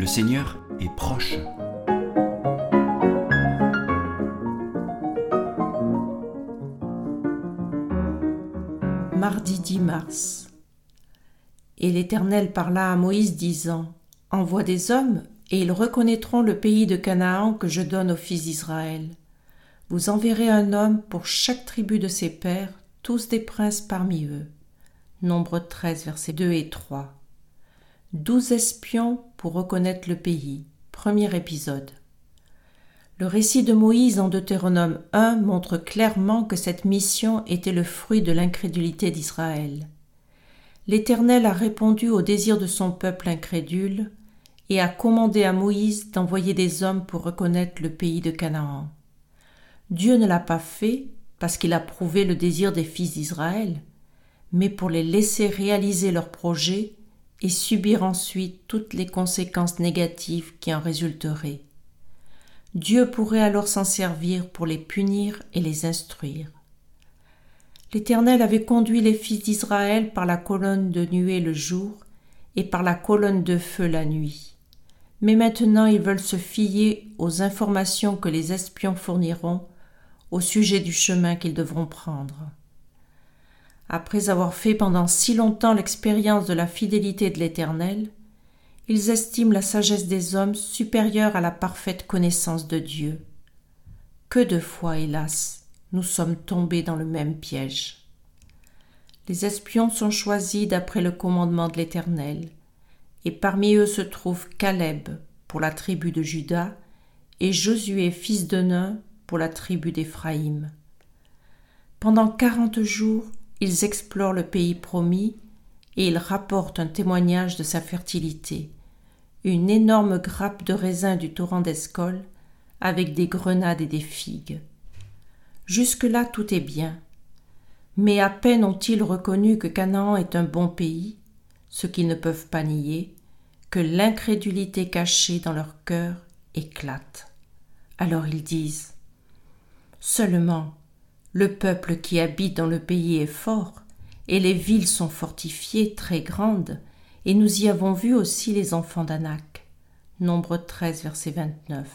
Le Seigneur est proche. Mardi 10 mars. Et l'Éternel parla à Moïse, disant : Envoie des hommes, et ils reconnaîtront le pays de Canaan que je donne aux fils d'Israël. Vous enverrez un homme pour chaque tribu de ses pères, tous des princes parmi eux. Nombre 13, versets 2 et 3. 12 espions pour reconnaître le pays. Premier épisode. Le récit de Moïse en Deutéronome 1 montre clairement que cette mission était le fruit de l'incrédulité d'Israël. L'Éternel a répondu au désir de son peuple incrédule et a commandé à Moïse d'envoyer des hommes pour reconnaître le pays de Canaan. Dieu ne l'a pas fait parce qu'il a prouvé le désir des fils d'Israël, mais pour les laisser réaliser leur projet et subir ensuite toutes les conséquences négatives qui en résulteraient. Dieu pourrait alors s'en servir pour les punir et les instruire. L'Éternel avait conduit les fils d'Israël par la colonne de nuée le jour et par la colonne de feu la nuit. Mais maintenant ils veulent se fier aux informations que les espions fourniront au sujet du chemin qu'ils devront prendre. Après avoir fait pendant si longtemps l'expérience de la fidélité de l'Éternel, ils estiment la sagesse des hommes supérieure à la parfaite connaissance de Dieu. Que de fois, hélas, nous sommes tombés dans le même piège. Les espions sont choisis d'après le commandement de l'Éternel, et parmi eux se trouve Caleb pour la tribu de Juda et Josué fils de Nun pour la tribu d'Éphraïm. Pendant 40 jours, ils explorent le pays promis et ils rapportent un témoignage de sa fertilité, une énorme grappe de raisins du torrent d'Escol avec des grenades et des figues. Jusque-là, tout est bien. Mais à peine ont-ils reconnu que Canaan est un bon pays, ce qu'ils ne peuvent pas nier, que l'incrédulité cachée dans leur cœur éclate. Alors ils disent : Seulement, le peuple qui habite dans le pays est fort, et les villes sont fortifiées, très grandes, et nous y avons vu aussi les enfants d'Anak. Nombre 13, verset 29.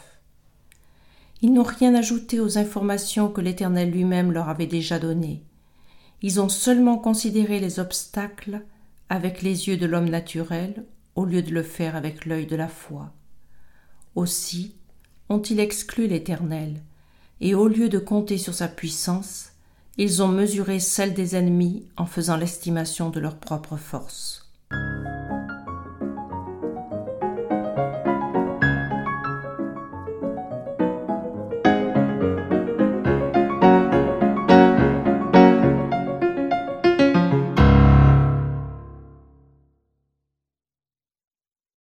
Ils n'ont rien ajouté aux informations que l'Éternel lui-même leur avait déjà données. Ils ont seulement considéré les obstacles avec les yeux de l'homme naturel au lieu de le faire avec l'œil de la foi. Aussi ont-ils exclu l'Éternel, et au lieu de compter sur sa puissance, ils ont mesuré celle des ennemis en faisant l'estimation de leur propre force.